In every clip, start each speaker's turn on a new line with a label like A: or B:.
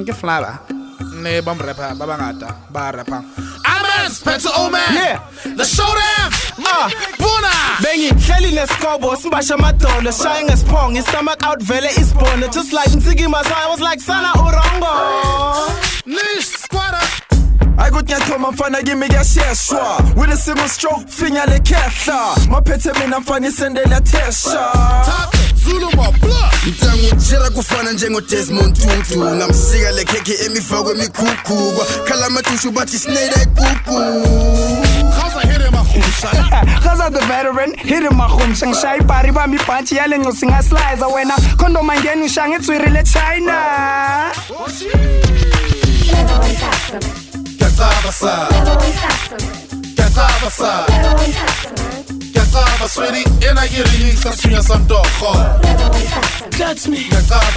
A: Nke flower. Ne bam rapper, babangata, ba rapper. Amen, Spencer Oman.
B: Yeah.
A: The showdown. Buna.
B: Bengi, hleli neskobo, simbasha madolo, shaying a spong, his stomach out vele isbone, just like Nzigi Mazai, I was like Sana Urongo.
A: Nish squatter.
C: I got nyatoma mfana give get sheshwa with a single stroke finger le kehla maphethe mina mfana isendela tesha
A: Zulu ma blood.
D: Ntangu jira kufana njengo Desmond Tutu ngamsika le keke emifako emikhukhu khala matushu bathi snake ekuku
A: Khaza hit him a khumsha.
B: Khaza the veteran, hit him a khum, shangshai pari ba mi panchi yale ngosinga slicer wena, kondo mangenu shange tswirile China.
A: Kasaba sweetie, and I get remix, that's me some dog hard.
B: That's me,
A: Kasaba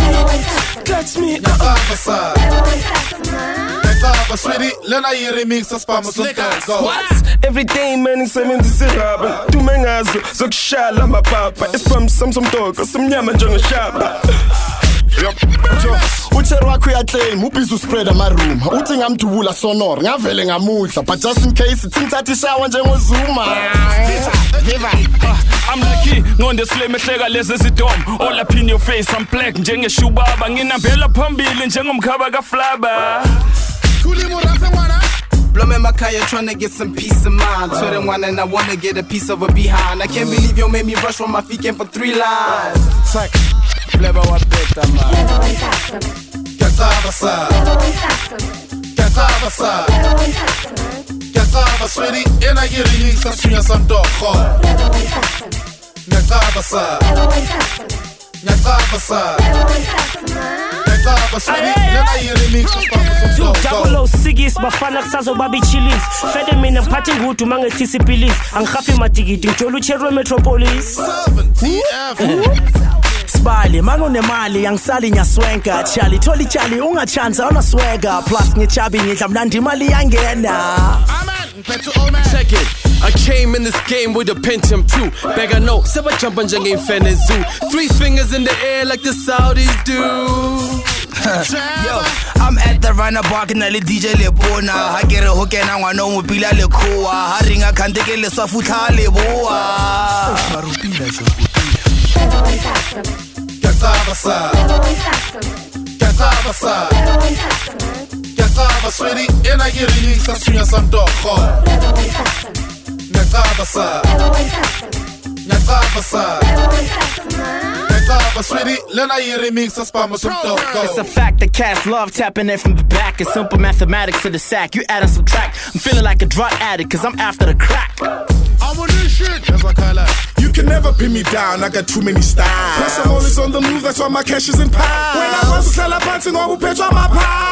A: sweetie, then I get remix, that's by my son dog.
C: everyday man ngisebenzisa iraba dume ngazo zokushala amapapa isipam samdog simnyama njengeshaba Ucher wakho uyaclaim ubhizi uspread ama-room uthi ngamdubula sonor ngavele ngamudla but just in case ithi ngithatha ishawa njengozuma
E: I'm lucky, ngonde slam ehleka lezi zidom all up in your face, I'm black njengeshubaba nginambela phambili njengomkhaba kaflaba
A: Kulimo rafe wana.
F: Blum in my car, trying to get some peace of mind. So then one and I wanna get a piece of a behind. I can't believe you made me rush from my feet came for 3 lines. Flavor what better man.
A: Kasaba sweetie, and I get remix, that's me some dog hard. Kasaba sweetie, then I get remix, that's by my son dog
G: Double O Sigis bafana kusazo babi chilies fede mina mphathi ngudu mangethisa ipilis angihafi matikiti ngithola ucherwe metropolis
A: 7TF.
H: Spali, makunemali yangisali nyaswenka Chali, tholi chali, ungachanza unaswega Plus ngichabi ngidla mnandi imali yangena
A: Amen, Petro Oman.
I: Check it. I came in this game with a Pentium 2. Bag I know, seba jump njenge infene zoo. 3 fingers in the air like the Saudis do.
F: Yo, I'm at the runner barking na le DJ le bona. Ha ke re ho kena ngwana o mopila le khoa. Ha ringa khanteke le safutla le boa. Marupila jo.
A: Kasaba sweetie, and I get remix, that's me some dog hard. Kasaba sweetie, then I get remix, that's by my some dog
H: It's a fact that cats love tapping in from the back. It's simple mathematics to the sack. You add and subtract. I'm feeling like a drug addict cause I'm after the crack.
A: I'm on this shit, that's what I like.
C: You can never pin me down, I got too many styles Plus I'm always on the move, that's why my cash is in piles When I was to sell a bunch of all pitch on my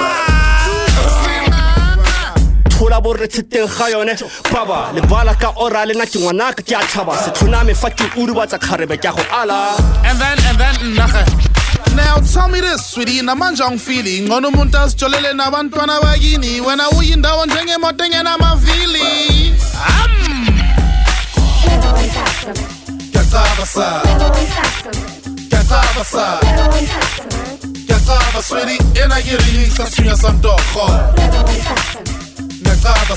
H: Thola bo re tshete ga yone baba le bala ka orale na ke ngwana ka ke a tshaba se thuna me fati uru ba tsa kharebe ke go ala
A: And then, now tell me this, sweetie, namanje angifili ngcono umuntu asijolele nabantwana bakini wena uyindawo njengemoto engena amavili Kasaba sweetie, and I get remix, that's me some dog hard. Kasaba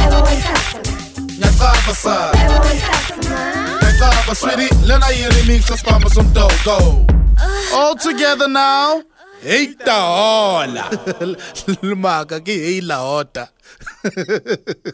A: sweetie, then I get remix, that's by some dog go. All together now. Hey ta hola. Lumaka ki hey la ota.